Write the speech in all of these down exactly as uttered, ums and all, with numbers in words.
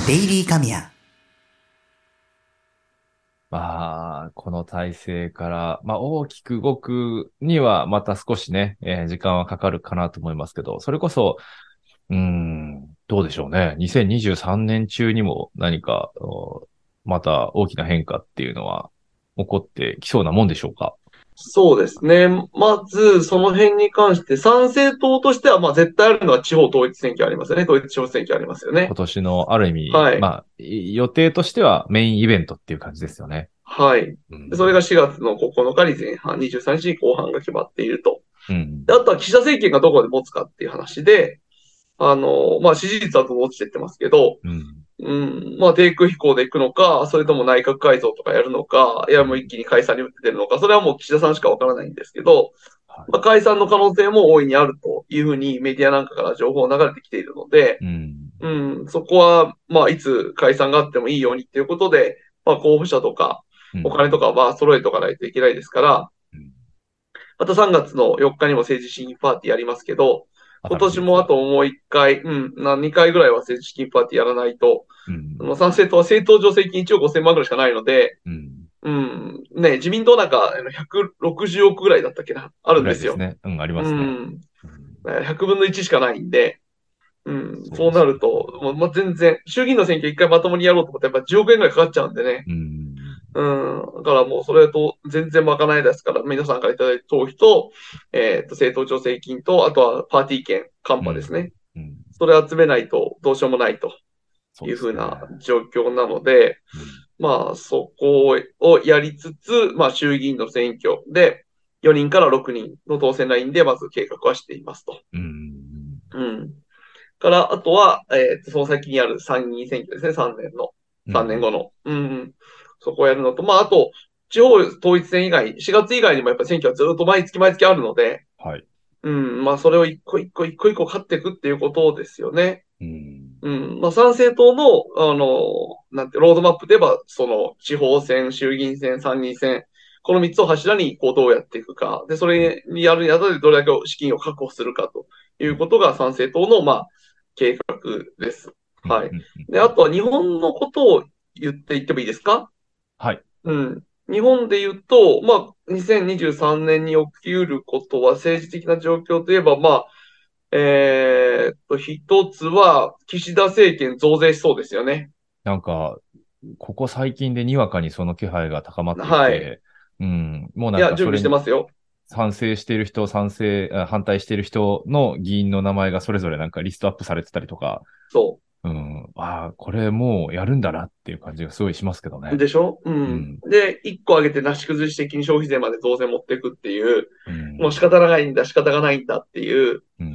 デイリーカミヤ。 まあ、この体制から、まあ大きく動くにはまた少しね、えー時間はかかるかなと思いますけど、それこそ、うーん、どうでしょうね。にせんにじゅうさんねん中にも何か、おまた大きな変化っていうのは起こってきそうなもんでしょうか。 そうですね。まず、その辺に関して、参政党としては、まあ、絶対あるのは地方統一選挙ありますよね。統一地方選挙ありますよね。 今年のある意味、 はい。 まあ、い予定としてはメインイベントっていう感じですよね。 はい。でそれうん。 がしがつのここのかに前半、にじゅうさんにちに後半が決まっていると。 うん。 であとは岸田政権がどこで持つかっていう話で、あの、まあ、支持率はどんどん落ちていってますけど、 うん。 うん、まあ、低空飛行で行くのか、それとも内閣改造とかやるのか、いや、もう一うん。 気に解散に打って出るのか、それはもう岸田さんしかわからないんですけど、 はい。 まあ、解散の可能性も大いにあるというふうにメディアなんかから情報流れてきているので、 うん。 うん、そこは、まあ、いつ解散があってもいいようにっていうことで、まあ、候補者とか、 うん。 お金とかは揃えとかないといけないですから、 うん。 またさんがつのよっかにも政治資金パーティーやりますけど、今新しいやつが。 年もあともういっかい、うん、なにかいぐらいは政治資金パーティーやらないと、 うん。 まあ参政党は政党助成金いちおくごせんまんぐらいしかないので、 うん。 うん、ね、自民党なんかひゃくろくじゅうおくぐらいだったっけな、あるぐんですよ。 らいですね。うん、ありまうすね。 ん、 うん、 ひゃくぶんのいちしかないんで、うん、そうなそうですよね。 ると、もうまあ、全然、衆議院の選挙一回まともにやろうと思って、やっぱじゅうおくえんぐらいかかっちゃうんでね。 うん。 うん、だからもうそれと全然賄えですから、皆さんからいただいた党費と、えっ、と、政党助成金と、あとはパーティー券、カンうん。 パですね。 うん。 それ集めないとどうしようもないとそうですね。 いうふうな状況なので、 うん。 まあそこをやりつつ、まあ衆議院の選挙でよにんからろくにんの当選ラインでまず計画はしていますと。 うん。 うん。から、あとは、えっ、と、その先にある参議院選挙ですね、さんねんの。3年うん。 後の。うん。そこをやるのと、まあ、あと、地方統一選以外、しがつ以外にもやっぱり選挙はずっと毎月毎月あるので、 はい。 うん、まあ、それを一個一個一個一個勝っていくっていうことですよね。 うん。 うん。まあ、参政党の、あの、なんて、ロードマップで言えば、その、地方選、衆議院選、参議院選、このみっつを柱に、こう、どうやっていくか。で、そうん。 れにやるにあたってどれだけ資金を確保するかということが参政党の、まあ、計画です。 うん。 はい。 うん。 で、あとは日本のことを言っていってもいいですか？ はい。 うん。日本で言うと、まあ、にせんにじゅうさんねんに起きうることは政治的な状況といえば、まあ、えーっと、一つは、岸田政権増税しそうですよね。 なんか、ここ最近でにわかにその気配が高まってきはい。 て、うん。もうなんいや、準備かそれにしてますよ。 賛成している人、賛成、あ反対している人の議員の名前がそれぞれなんかリストアップされてたりとか、 そうん。ああ、これもうやるんだなっていう感じがすごいしますけどう。 ね。 でしょ？うん。 うん。 で、一個上げてなし崩し的に消費税まで増税持っていくっていう、 うん。 もう仕方がないんだ、仕方がないんだっていう、 うん。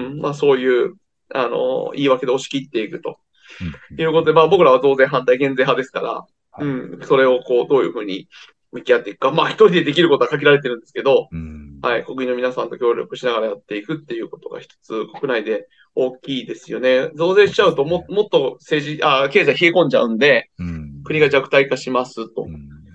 うん、まあそういう、あの、言い訳で押し切っていくとうん。うん。 いうことで、まあ僕らは増税反対、減税派ですから、うはい。 ん、それをこう、どういうふうに向き合っていくか、まあ一人でできることは限られてるんですけど、 うん。 はい、国民の皆さんと協力しながらやっていくっていうことが一つ国内で大きいですよね。増税そうしちゃうとも、 ですね。 もっと政治、あ、経済冷え込んじゃうんで、 うん。 国が弱体化しますと。 うん。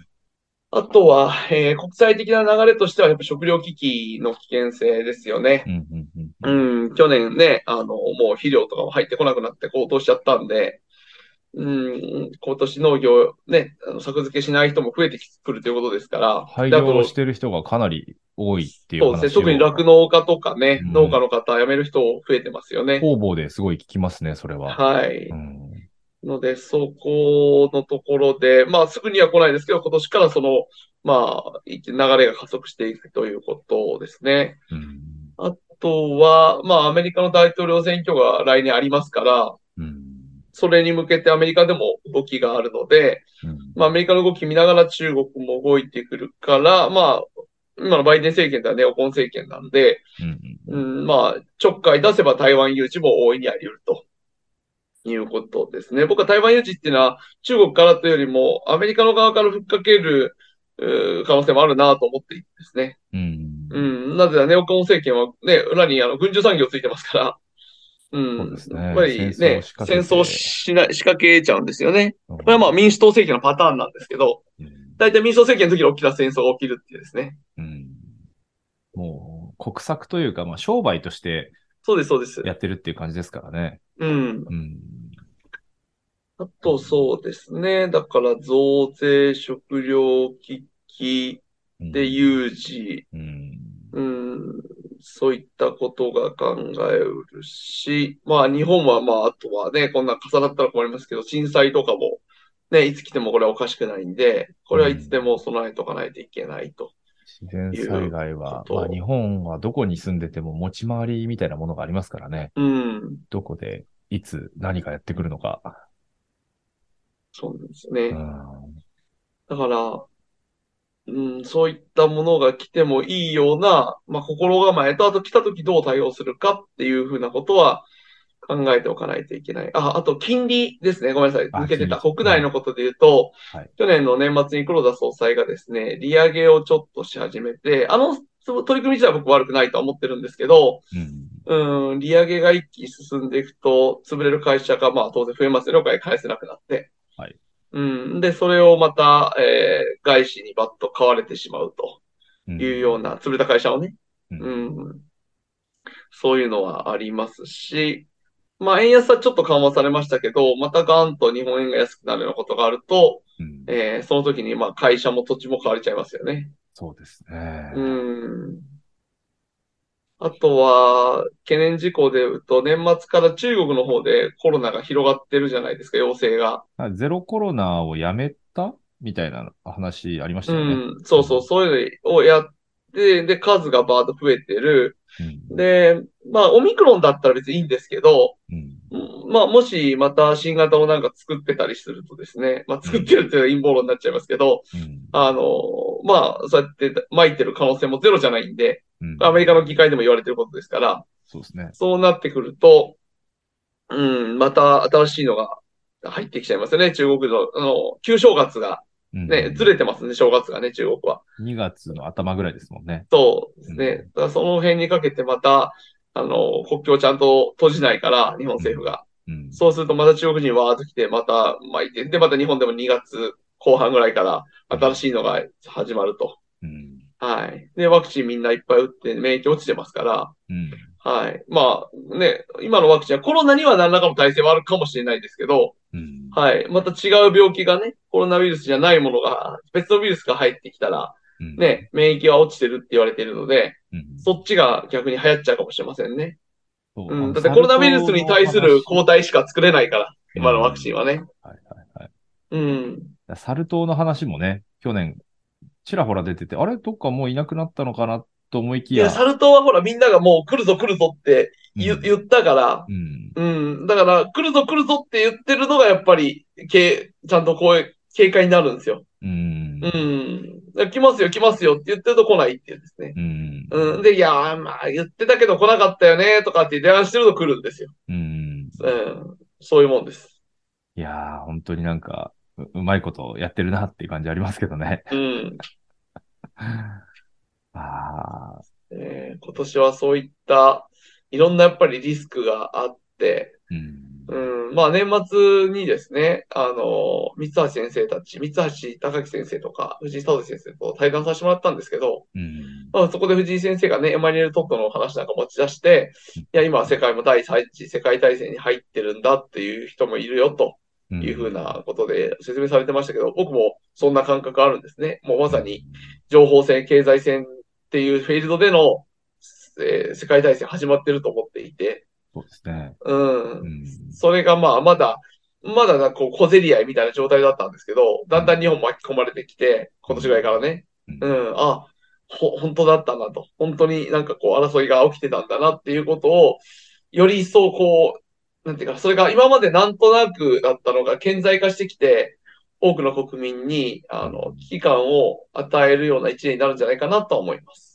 あとは、えー国際的な流れとしては、やっぱ食料危機の危険性ですよね。 うん。うん。うん。うん。 うん、去年ね、あの、もう肥料とかも入ってこなくなって高騰しちゃったんで、うん、今年農業ね、あの作付けしない人も増えてくるということですから、で、あ廃業しと、 てる人がかなり多いっていうそうですね、特に話を、 酪農家とかね、農家うん。 の方辞める人増えてますよね。 方々ですごい聞きますね、それは。 はい。 うん。 ので、そこのところで、まあ、すぐには来ないですけど、今年からその、まあ、流れが加速していくということですね。 うん。 あとは、まあ、アメリカの大統領選挙が来年ありますから、 うん。 それに向けてアメリカでも動きがあるので、 うん。 まあ、アメリカの動き見ながら中国も動いてくるから、まあ、今のバイデン政権ではネオコン政権なんで、 うん。 うん、まあ、ちょっかい出せば台湾有事も大いにあり得るということですね。僕は台湾有事っていうのは中国からというよりもアメリカの側からふっかける可能性もあるなと思っているんですね。 ううん。 ん、なぜならネオコン政権はね、裏にあの軍需産業ついてますから、うそうでん、やっぱすね。戦りね、 争を仕掛戦争けて、 しな仕掛けちゃうんですよね。 うん。 これはまあ民主党政権のパターンなんですけど、 うん。 大体民主党政権の時に起きた戦争が起きるっていうですね。 うん。もう、国策というか、まあ、商売としてそうです、そうです。 やってるっていう感じですからね。 うん。 うん。 あとそうですね。だから増税、食料危機でうん。 有事、 うん。 うん、そういったことが考えうるし、まあ日本はまああとはね、こんな重なったら困りますけど、震災とかもね、いつ来てもこれはおかしくないんで、これはいつうん。 でも備えとかないといけないと自然災いう害は、まあ日こと。 本はどこに住んでても持ち回りみたいなものがありますからね。 うん、 どこで、いつ何かやってくるのか。 そうなんですうね。 ん。 だから、うん、そういったものが来てもいいような、まあ、心構えと、あと来た時どう対応するかっていうふうなことは考えておかないといけない。あ、あと金利ですね。ごめんなさい。抜あ、 けてた。 金利。 国うん。 内のことで言うと、 はい。 去年の年末に黒田総裁がですね、利上げをちょっとし始めて、あのその取り組み自体は僕悪くないとは思ってるんですけど、 うん。 うん、利上げが一気に進んでいくと、潰れる会社がまあ当然増えますよね。お金返せなくなって。 はい。 うん。で、それをまた、えー外資にバッと買われてしまうとうん。 いうような、潰れた会社をね。 うん。 うん。そういうのはありますし、まあ、円安はちょっと緩和されましたけど、またガンと日本円が安くなるようなことがあると、 うん。 えーその時にまあ会社も土地も買われちゃいますよね。 そうですうね。 ん。あとは、懸念事項で言うと、年末から中国の方でコロナが広がってるじゃないですか、陽性が。 あゼロコロナをやめたみたいな話ありましうたよね。 ん、そうそう、 うん。 そういうのをやって、で、数がバーッと増えてる。 うん。 で、まあ、オミクロンだったら別にいいんですけど、 うん。 うんまあ、もしまた新型をなんか作ってたりするとですね、まあ、作ってうん。 るっていうのは陰謀論になっちゃいますけど、 うん。 あの、まあ、そうやって撒いてる可能性もゼロじゃないんで、 うん。 アメリカの議会でも言われてることですから、 そうですね。 そうなってくると、うん、また新しいのが入ってきちゃいますよね、中国の、あの、旧正月が、 うん。うね、ずれん。 てますね、正月がね、中国は。 にがつの頭ぐらいですもんね。 そうでうん。 すね。だからその辺にかけてまた、あの、国境をちゃんと閉じないから、日本うん。 政府が。 うん。 そうするとまた中国人わーっと来て、また巻いて、で、また日本でもにがつこう半ぐらいからうん。 新しいのが始まると。 うん。 はい。で、ワクチンみんないっぱい打って免疫落ちてますから、 うん。 はい。まあね、今のワクチンはコロナには何らかの耐性はあるかもしれないですけど、 うん。 はい。また違う病気がね、コロナウイルスじゃないものが、別のウイルスが入ってきたら、 うん。 ね、免疫は落ちてるって言われているので、 うん。 そっちが逆に流行っちゃうかもしれませんね。 そう、 うん。 あの、 だってコロサルナウイルスに痘の対する話。 抗体しか作れないから、 う今のワクチンん。 はね。 はいはいはい。 うん。 サル痘の話もね、去年、ちらほら出てて、あれどっかもういなくなったのかなと思いきいや、サや、 ル痘はほらみんながもう来るぞ来るぞって言、 うん。 言ったから、 うん。 うん。だから来るぞ来るぞって言ってるのがやっぱり、けちゃんとこういう警戒になるんですよ。 ううん。 ん。来ますよ来ますよって言ってると来ないっていうんですね。 うん。 うん。で、いやー、まあ言ってたけど来なかったよねとかって電話してると来るんですよ。 うん。 うん。そういうもんです。 いやー、本当になんかう、うまいことやってるなっていう感じありますけどね。 うん。 ああ、 えー今年はそういったいろんなやっぱりリスクがあって、 うん。 うん、まあ年末にですね、あの、三橋先生たち、三橋隆樹先生とか、藤井聡先生と対談させてもらったんですけど、 うん。 まあ、そこで藤井先生がね、エマニュエル・トットの話なんか持ち出して、いや、今は世界も第三次世界大戦に入ってるんだっていう人もいるよとうん。 いうふうなことで説明されてましたけど、僕もそんな感覚あるんですね。もうまうん。 さに情報戦、経済戦っていうフィールドでの、えー世界大戦始まってると思っていて、 そうですね。 うん。 うん。 それがまあ、まだ、まだなこう小競り合いみたいな状態だったんですけど、だんだん日うん。 本巻き込まれてきて、今年ぐらいうん。 からね、 うん。 うん、あ、ほ、本当だったなと。本当になんかこう争いが起きてたんだなっていうことを、より一層こう、なんていうか、それが今までなんとなくだったのが顕在化してきて、多くの国民に、あの、危機感を与えるような一年になるんじゃないかなと思います。